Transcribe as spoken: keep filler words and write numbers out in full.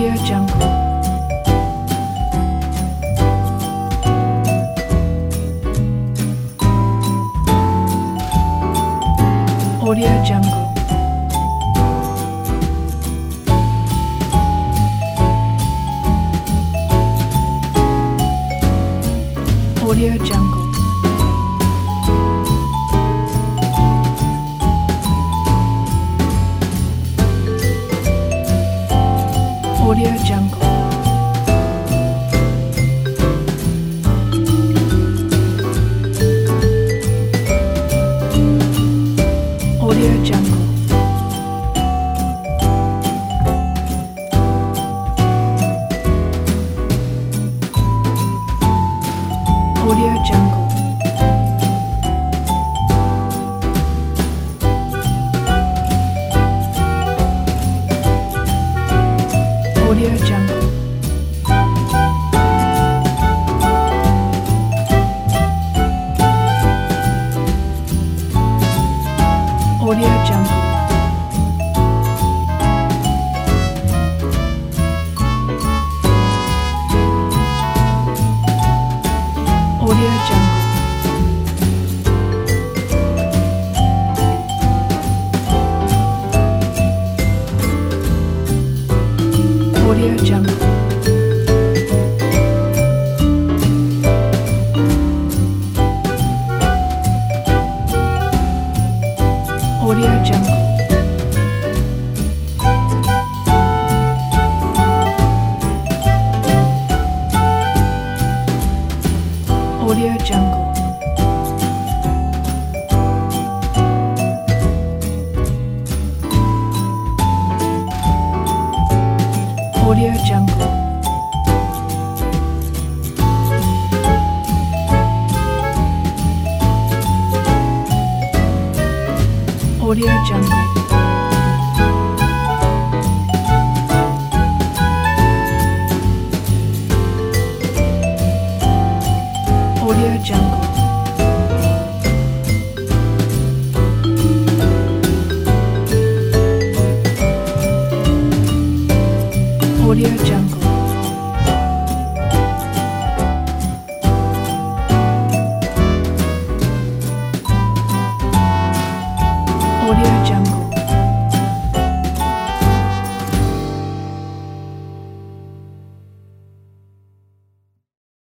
Audio Jungle. Audio Jungle. Audio Jungle. Audio Jungle. Audio Jungle. Audio Jungle. Audio Jungle. Audio Jungle. Audio Jungle. Audio Jungle. Audio Jungle. Audio Jungle. Audio Jungle. Audio Jungle. Audio Jungle. Audio Jungle. Audio Jungle.